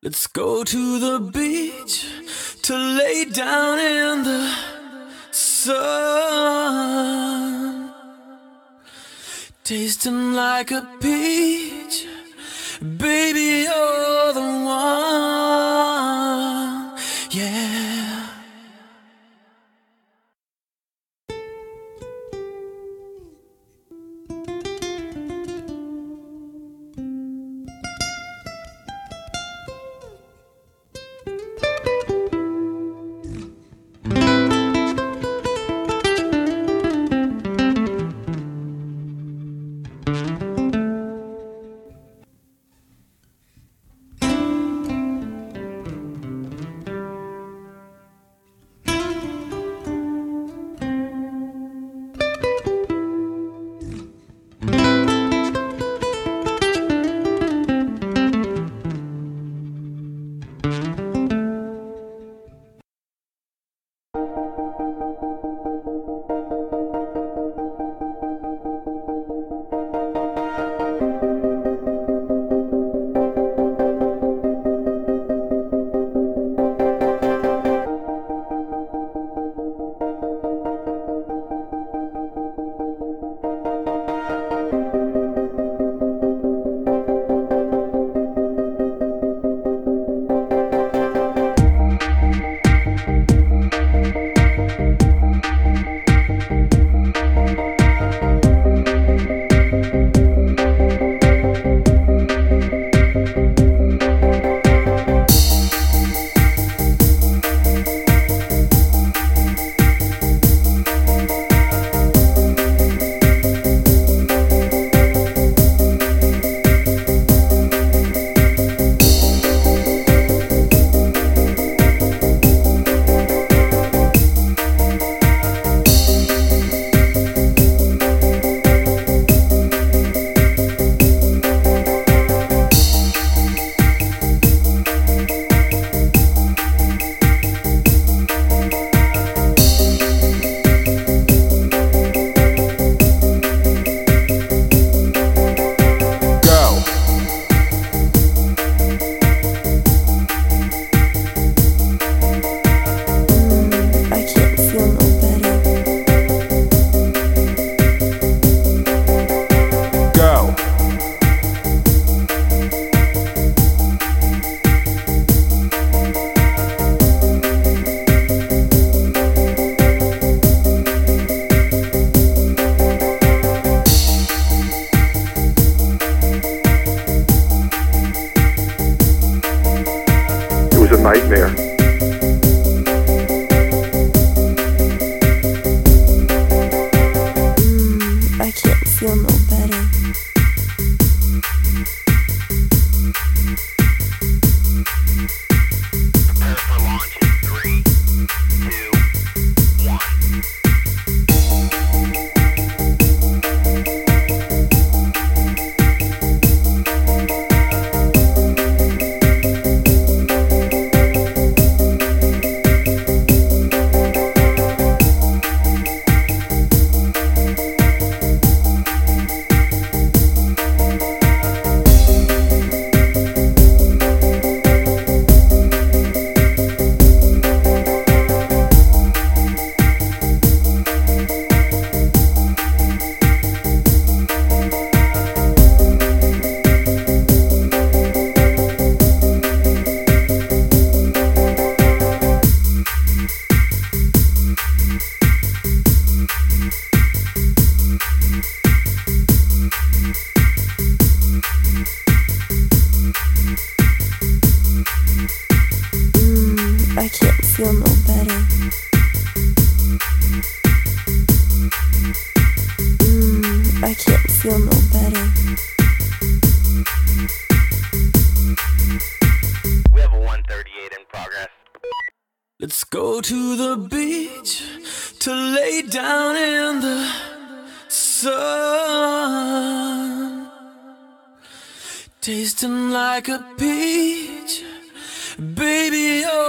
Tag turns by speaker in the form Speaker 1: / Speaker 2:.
Speaker 1: Let's go to the beach to lay down in the sun, tasting like a peach. Baby, you're the one, yeah.
Speaker 2: A nightmare.
Speaker 3: I can't feel no better.
Speaker 4: Prepare for launch in 3, 2, 1.
Speaker 3: I can't feel no better. I can't feel no better.
Speaker 4: We have a 138 in progress.
Speaker 1: Let's go to the beach to lay down in the sun, tasting like a peach. Baby, you're